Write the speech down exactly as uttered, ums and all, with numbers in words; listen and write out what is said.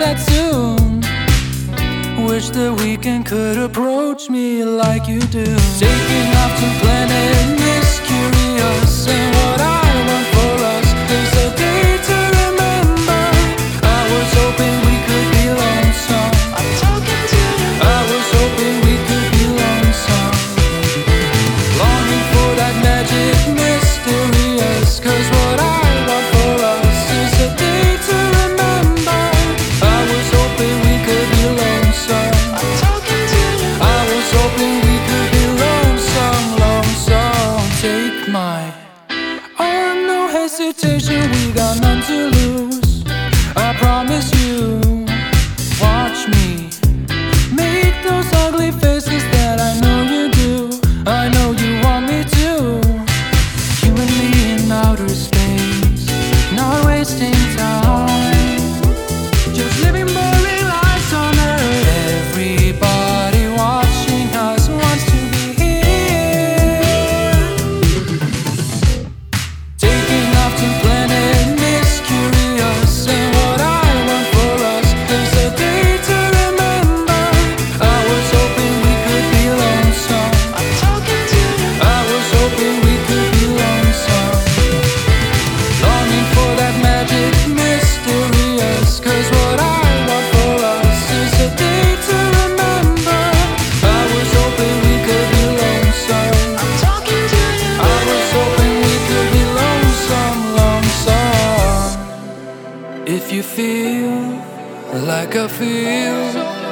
that soon. Wish the weekend could approach me like you do. Taking off to planet mysterious, and what I want for us is a day to remember. I was hoping we could be lonesome. I'm talking to you. I was hoping we could be lonesome. Longing for that magic mysterious, 'cause what I want for us is a day to remember. I was hoping we could be lonesome. I'm talking to you. I was hoping we could be lonesome, lonesome. Take my arm, no hesitation, we got none to lose. I promise you, watch me make those ugly faces that I know you do. I know you want me to. You and me in outer space, not wasting time, just living boring lives on earth. Everybody watching us wants to be here. Taking off to planet mysterious, and what I want for us is a day to remember. I was hoping we could be lonesome. I'm talking to you. I was hoping we could be lonesome. Longing for that magic mysterious, 'cause what I want for us is a day to remember. I was hoping we could be lonesome. I'm talking to you. I was hoping we could be lonesome, lonesome. If you feel like I feel,